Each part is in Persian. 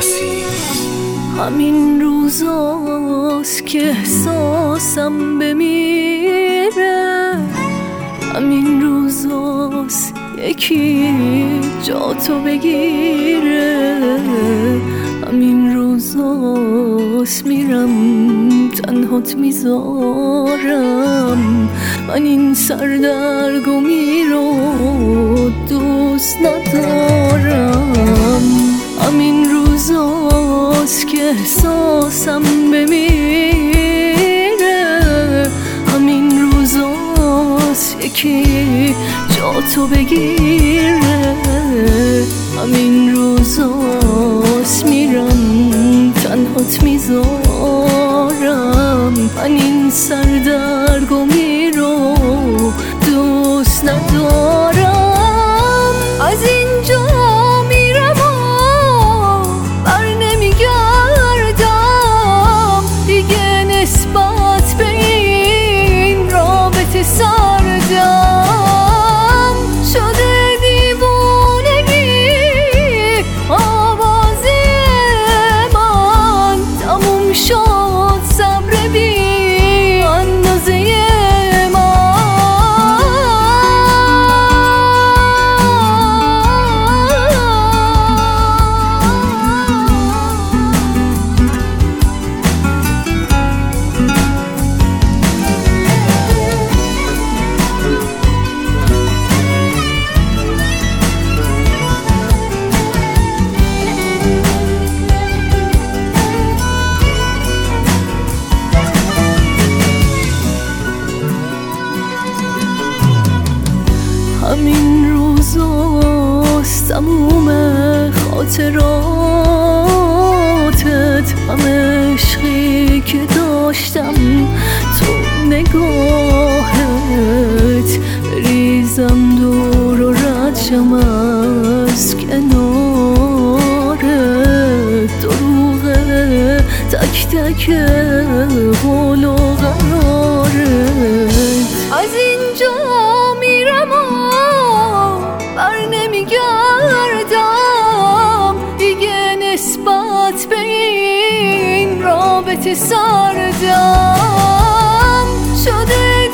نسیم. همین روزاست که احساسم بمیره، همین روزاست یکی جا تو بگیره، همین روزاست میرم تنهات میذارم، من این سردرگمی رو دوست ندارم. همین روزاست که احساسم بمیره، همین روزاست یکی جا تو بگیره، همین روزاست میرم تنهات میذارم، من این سردرگمی رو دوست ندارم. از اینجا میرم و بر نمیگردم دیگه، نسبت به این رابطه سردم شده دیوونگی، آواز من تموم شد، صبر بی اندازه همین روزاست تموم خاطراتت، همه عشقی که داشتم تو نگاهت، بریزم دور و رد شم از کنارت، دروغه تک تک قول و قرارت. از اینجا میرم و بر نمیگردم دیگه، نسبت به این رابطه سردم شده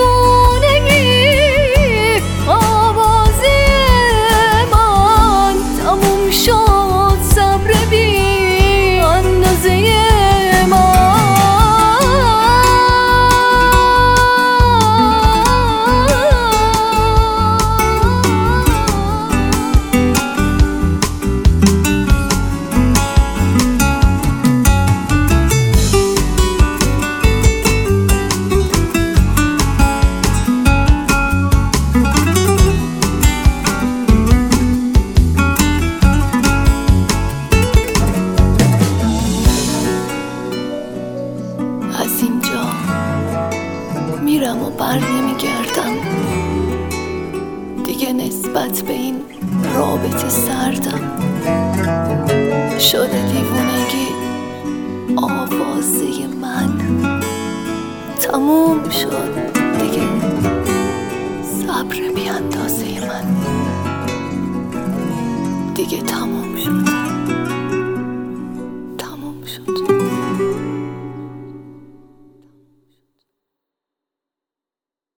دیوونگی، آواز من تموم شد، صبر بی اندازه از اینجا میرم و بر نمیگردم دیگه، نسبت به این رابطه سردم شده دیوونگی، آوازه من تموم شد دیگه، صبر بی اندازه من دیگه تموم شد، تموم شد.